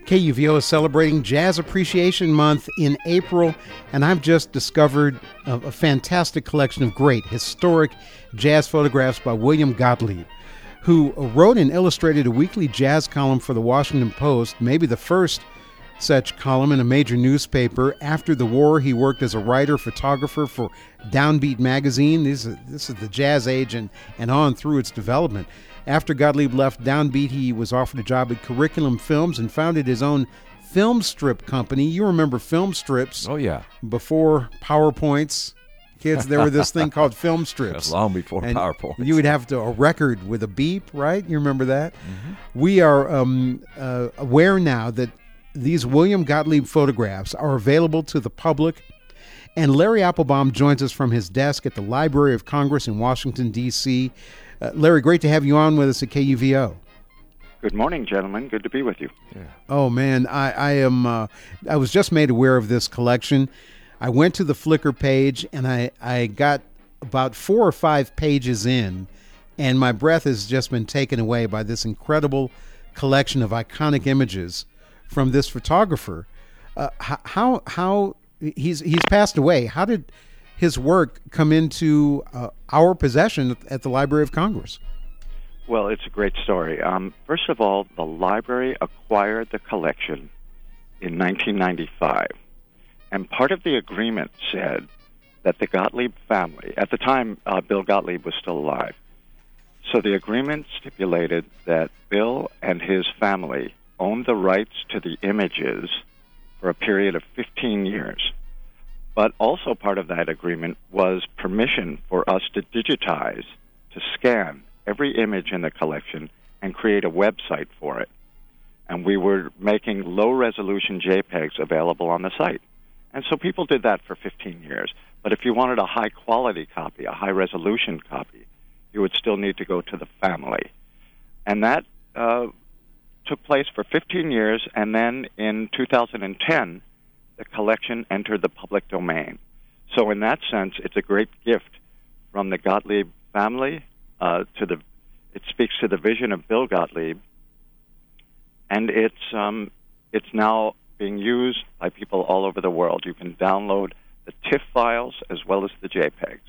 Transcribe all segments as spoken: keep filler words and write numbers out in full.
K U V O is celebrating Jazz Appreciation Month in April, and I've just discovered a, a fantastic collection of great historic jazz photographs by William Gottlieb, who wrote and illustrated a weekly jazz column for the Washington Post, maybe the first such column in a major newspaper. After the war, he worked as a writer, photographer for Downbeat magazine. This is, this is the jazz age and, and on through its development. After Gottlieb left Downbeat, he was offered a job at Curriculum Films and founded his own film strip company. You remember film strips. Oh, yeah. Before PowerPoints. Kids, there was this thing called film strips. Long before and PowerPoint. You would have to a record with a beep, right? You remember that? Mm-hmm. We are um, uh, aware now that these William Gottlieb photographs are available to the public. And Larry Applebaum joins us from his desk at the Library of Congress in Washington, D C Uh, Larry, great to have you on with us at K U V O. Good morning, gentlemen. Good to be with you. Yeah. Oh, man, I, I am. Uh, I was just made aware of this collection. I went to the Flickr page, and I, I got about four or five pages in, and my breath has just been taken away by this incredible collection of iconic images from this photographer. Uh, how how he's he's passed away. How did his work come into uh, our possession at the Library of Congress? Well, it's a great story. Um, first of all, the library acquired the collection in nineteen ninety-five, and part of the agreement said that the Gottlieb family, at the time uh, Bill Gottlieb was still alive, so the agreement stipulated that Bill and his family owned the rights to the images for a period of fifteen years. But also part of that agreement was permission for us to digitize, to scan every image in the collection and create a website for it. And we were making low-resolution JPEGs available on the site. And so people did that for fifteen years. But if you wanted a high-quality copy, a high-resolution copy, you would still need to go to the family. And that uh, took place for fifteen years, and then in two thousand ten, the collection entered the public domain. So in that sense, it's a great gift from the Gottlieb family uh, to the. It speaks to the vision of Bill Gottlieb, and it's um, it's now being used by people all over the world. You can download the TIFF files as well as the JPEGs.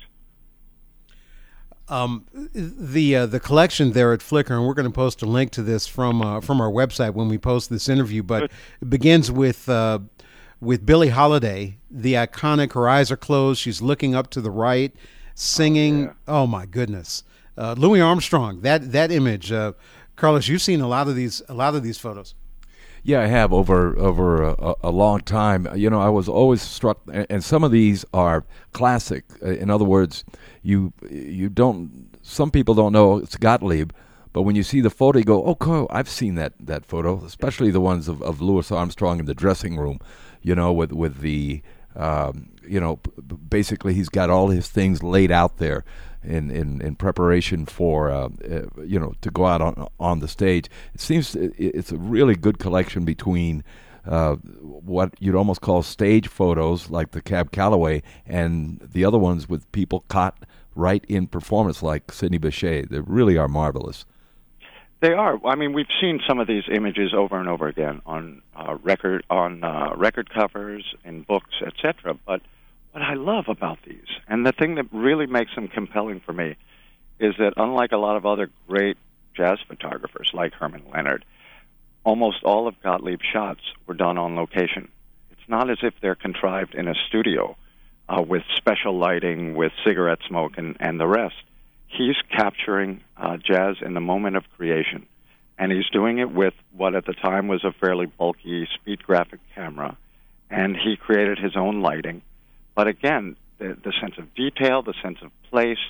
Um, the uh, the collection there at Flickr, and we're going to post a link to this from uh, from our website when we post this interview. But Good. It begins with. Uh, With Billie Holiday, the iconic, her eyes are closed, she's looking up to the right, singing. Oh, yeah. Oh my goodness, uh, Louis Armstrong. That that image, uh, Carlos. You've seen a lot of these, a lot of these photos. Yeah, I have over over a, a long time. You know, I was always struck, and some of these are classic. In other words, you you don't. Some people don't know it's Gottlieb. But when you see the photo, you go, "Oh, cool, I've seen that, that photo." Especially the ones of, of Louis Armstrong in the dressing room, you know, with with the, um, you know, b- basically he's got all his things laid out there in in, in preparation for, uh, uh, you know, to go out on on the stage. It seems it, it's a really good collection between uh, what you'd almost call stage photos, like the Cab Calloway, and the other ones with people caught right in performance, like Sidney Bechet. They really are marvelous. They are. I mean, we've seen some of these images over and over again on uh, record, on uh, record covers, in books, et cetera. But what I love about these, and the thing that really makes them compelling for me, is that unlike a lot of other great jazz photographers like Herman Leonard, almost all of Gottlieb's shots were done on location. It's not as if they're contrived in a studio uh, with special lighting, with cigarette smoke, and, and the rest. He's capturing uh, jazz in the moment of creation, and he's doing it with what at the time was a fairly bulky speed graphic camera, and he created his own lighting. But again, the, the sense of detail, the sense of place,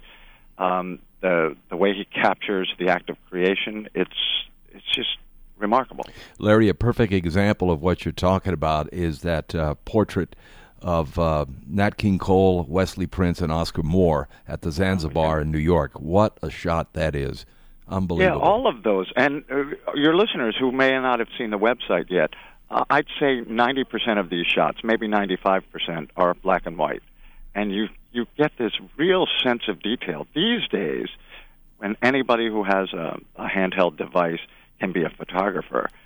um, the the way he captures the act of creation, it's it's just remarkable. Larry, a perfect example of what you're talking about is that uh, portrait of uh, Nat King Cole, Wesley Prince, and Oscar Moore at the Zanzibar oh, yeah. in New York. What a shot that is. Unbelievable. Yeah, all of those. And uh, your listeners who may not have seen the website yet, uh, I'd say ninety percent of these shots, maybe ninety-five percent, are black and white. And you, you get this real sense of detail. These days, when anybody who has a, a handheld device can be a photographer,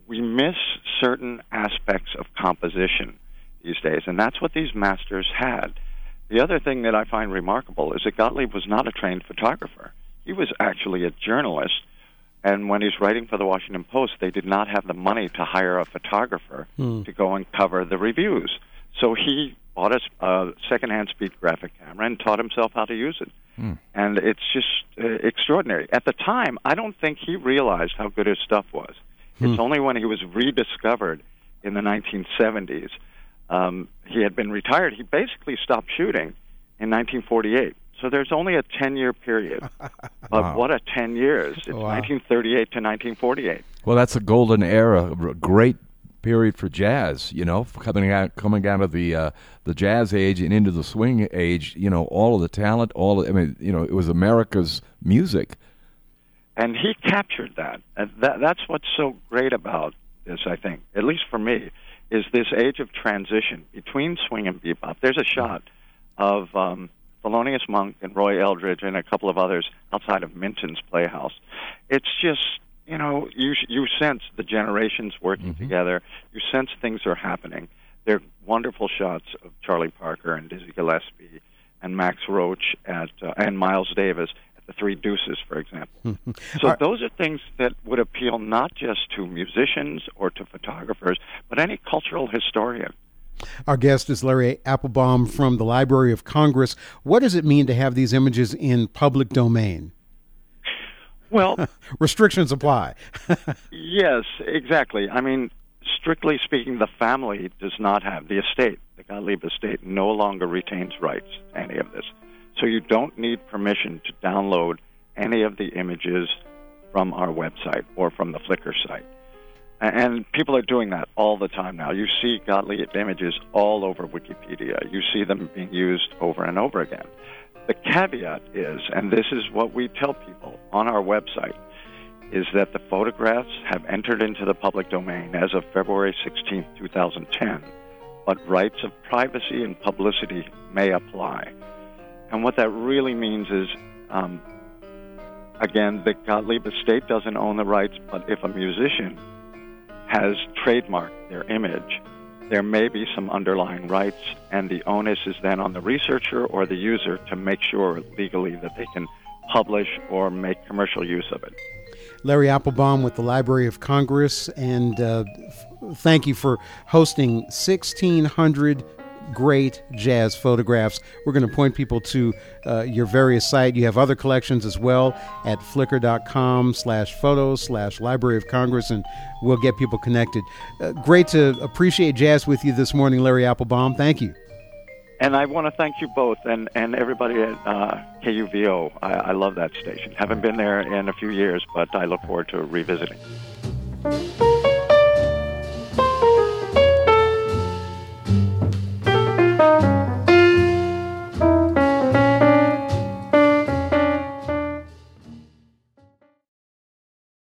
we miss certain aspects of composition these days, and that's what these masters had. The other thing that I find remarkable is that Gottlieb was not a trained photographer. He was actually a journalist, and when he's writing for the Washington Post, they did not have the money to hire a photographer mm. to go and cover the reviews. So he bought a uh, secondhand speed graphic camera and taught himself how to use it. Mm. And it's just uh, extraordinary. At the time, I don't think he realized how good his stuff was. Mm. It's only when he was rediscovered in the nineteen seventies. Um, he had been retired. He basically stopped shooting in nineteen forty-eight. So there's only a ten-year period. But wow. What a ten years. It's wow. nineteen thirty-eight to nineteen forty-eight. Well, that's a golden era, a great period for jazz, you know, coming out coming out of the uh, the jazz age and into the swing age, you know, all of the talent, all of, I mean, you know, it was America's music. And he captured that. And that that's what's so great about this, I think, at least for me, is this age of transition between swing and bebop. There's a shot of um, Thelonious Monk and Roy Eldridge and a couple of others outside of Minton's Playhouse. It's just, you know, you you sense the generations working mm-hmm. together. You sense things are happening. They're wonderful shots of Charlie Parker and Dizzy Gillespie and Max Roach at uh, and Miles Davis at the Three Deuces, for example. So those are things that would appeal not just to musicians or to photographers, but any cultural historian. Our guest is Larry Applebaum from the Library of Congress. What does it mean to have these images in public domain? Well, restrictions apply. Yes, exactly. I mean, strictly speaking, the family does not have the estate. The Gottlieb estate no longer retains rights to any of this. So you don't need permission to download any of the images from our website or from the Flickr site. And people are doing that all the time now. You see Gottlieb images all over Wikipedia. You see them being used over and over again. The caveat is, and this is what we tell people on our website, is that the photographs have entered into the public domain as of February sixteenth, twenty ten, but rights of privacy and publicity may apply. And what that really means is, um, again, the Gottlieb estate doesn't own the rights, but if a musician has trademarked their image, there may be some underlying rights, and the onus is then on the researcher or the user to make sure legally that they can publish or make commercial use of it. Larry Applebaum with the Library of Congress, and uh, f- thank you for hosting sixteen hundred great jazz photographs. We're going to point people to uh, your various site. You have other collections as well at flickr.com slash photos slash Library of Congress, and we'll get people connected. Uh, great to appreciate jazz with you this morning, Larry Applebaum. Thank you. And I want to thank you both and, and everybody at uh, K U V O. I, I love that station. Haven't been there in a few years, but I look forward to revisiting.